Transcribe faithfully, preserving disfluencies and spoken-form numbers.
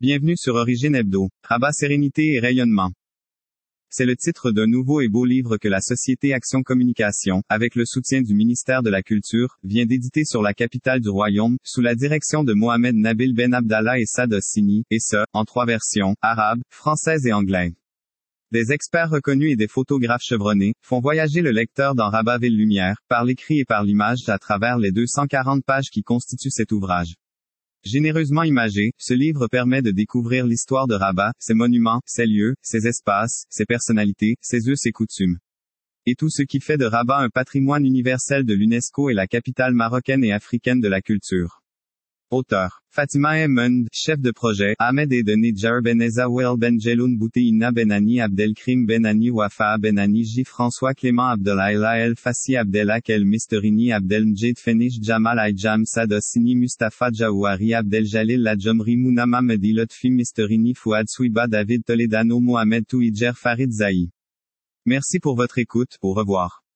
Bienvenue sur Origine Hebdo. Rabat, sérénité et rayonnement. C'est le titre d'un nouveau et beau livre que la société Action Communication, avec le soutien du ministère de la Culture, vient d'éditer sur la capitale du royaume, sous la direction de Mohamed Nabil Ben Abdallah et Saad Ossini, et ce, en trois versions, arabe, française et anglais. Des experts reconnus et des photographes chevronnés, font voyager le lecteur dans Rabat Ville Lumière, par l'écrit et par l'image à travers les deux cent quarante pages qui constituent cet ouvrage. Généreusement imagé, ce livre permet de découvrir l'histoire de Rabat, ses monuments, ses lieux, ses espaces, ses personnalités, ses us et coutumes. Et tout ce qui fait de Rabat un patrimoine universel de l'UNESCO et la capitale marocaine et africaine de la culture. Auteur. Fatima Emond, chef de projet, Ahmed Edene Jar Ben Ezawel Ben Jeloun Bouteina Benani Abdelkrim Benani Wafa Benani J. François Clément Abdelaïla El Fassi Abdelak El Misterini Abdelmjid Fenish Jamal Aïdjam Saad Ossini Mustafa Jawari Abdeljalil Ladjomri Mounama Mehdi Lotfi Misterini Fouad Souiba David Toledano Mohamed Touidjer Farid Zahi. Merci pour votre écoute, au revoir.